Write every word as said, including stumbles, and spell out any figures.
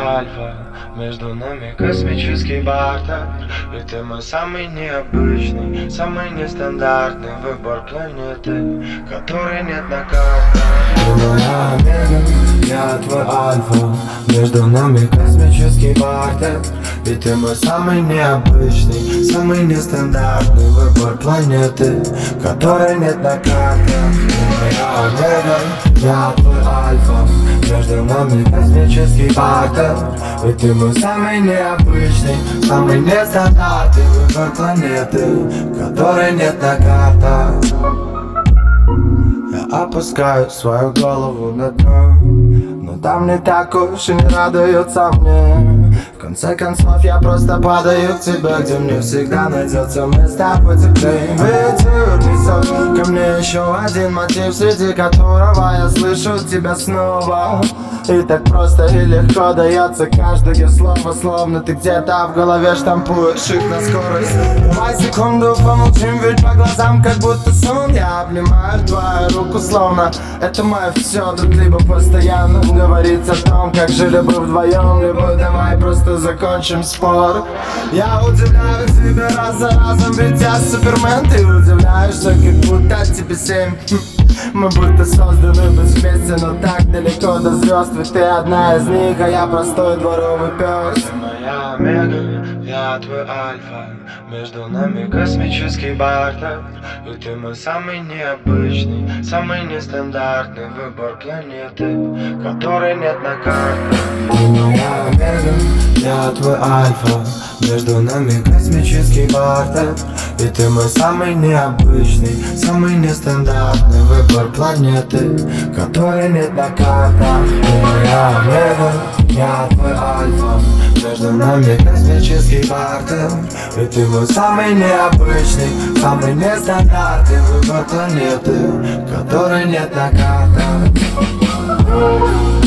альфа, между нами космический бартер. И ты мой самый необычный, самый нестандартный выбор планеты, который нет на карте. Ты моя омега, я твой альфа, между нами космический бартер. И ты мой самый необычный, самый нестандартный выбор планеты, который нет на карте. Ты моя омега, я твой альфа, между нами космический бартер. И ты мой самый необычный, самый нестандартный выбор планеты, который нет на картах. Я опускаю свою голову на дно, но там не так уж и не радуется мне. В конце концов я просто падаю к тебе, где мне всегда найдется место потеплее. Ветер несет ко мне еще один мотив, среди которого я слышу тебя снова. И так просто и легко дается каждое слово, словно ты где-то в голове штампуешь их на скорость. Давай секунду помолчим, ведь по глазам как будто сон. Я обнимаю твою руку, словно это мое все. Тут либо постоянно говорить о том, как жили бы вдвоем, либо давай просто закончим спор. Я удивляю тебя раз за разом, ведь я супермен. Ты удивляешься, как будто тебе семь. Мы будто созданы быть вместе, но так далеко до звезд. Ведь ты одна из них, а я простой дворовый пес. Ты моя омега, я твой альфа, между нами космический бартер. И ты мой самый необычный, самый нестандартный выбор планеты, который нет на карте. Ты моя омега, я твой альфа, между нами космический бартер. И ты мой самый необычный, самый нестандартный выбор планеты, который нет на картах. Ты моя омега, я твой альфа, между нами космический бартер. И ты мой самый необычный, самый нестандартный выбор планеты, который нет на картах.